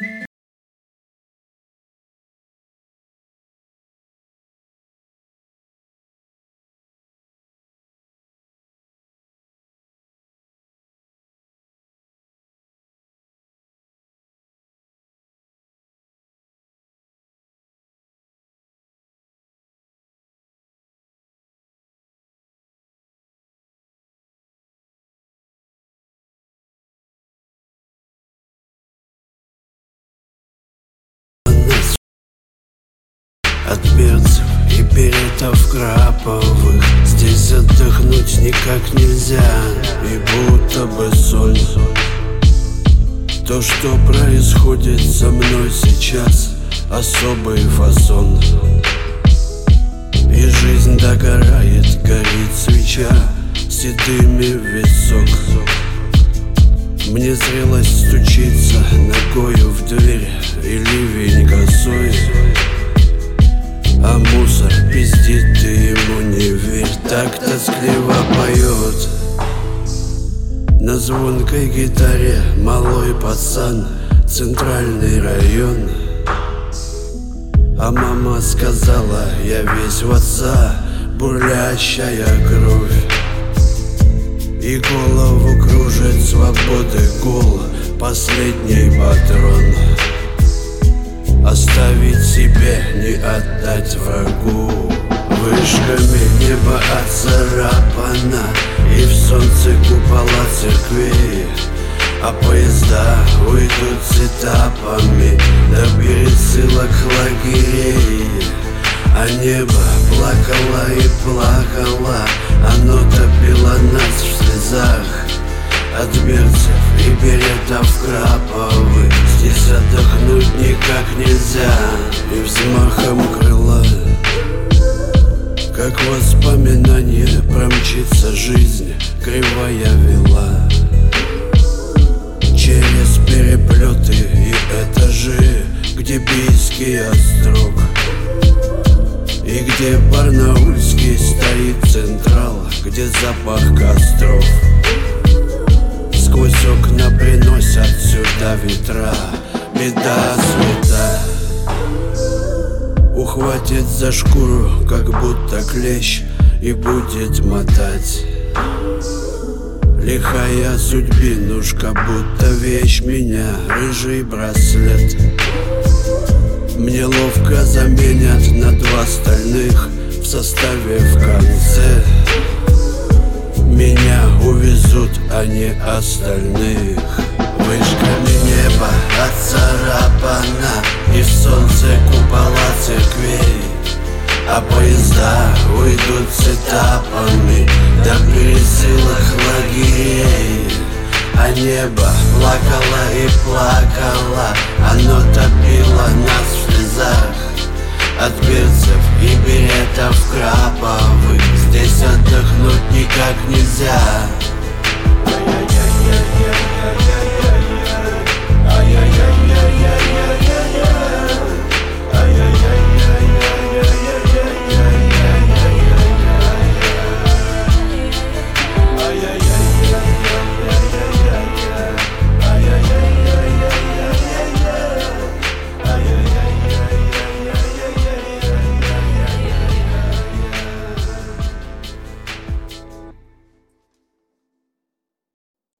От перцев и перетов краповых здесь отдохнуть никак нельзя, и будто бы сон. То, что происходит со мной сейчас, особый фасон. И жизнь догорает, горит свеча седыми в висок. Мне зрелость стучится ногою в дверь, и ливень косой. А мусор пиздит, ты ему не верь, так тоскливо поет. На звонкой гитаре малой пацан, центральный район. А мама сказала, я весь в отца, бурлящая кровь. И голову кружит свободы гул, последний патрон. Оставить себе, не отдать врагу. Вышками небо отцарапано, и в солнце купола церквей. А поезда уйдут с этапами до пересылок лагерей. А небо плакало и плакало, оно топило нас в слезах. От берцев и беретов краповых здесь отдохнуть никак нельзя. И взмахом крыла, как воспоминание, промчится жизнь, кривая вела. Через переплеты и этажи, где Бийский острог, и где Барнаульский стоит централ, где запах костров. Сквозь окна приносят сюда ветра, беда света. Ухватит за шкуру, как будто клещ, и будет мотать. Лихая судьбинушка, будто вещь меня, рыжий браслет. Мне ловко заменят на два стальных в составе в конце. Меня увезут, а не остальных. Вышками небо отцарапано, и в солнце купола церквей. А поезда уйдут с этапами до пересылок лагерей. А небо плакало и плакало, оно топило нас в слезах. От берцев и беретов краповых здесь отдохнуть никак нельзя. Ай-яй-яй-яй.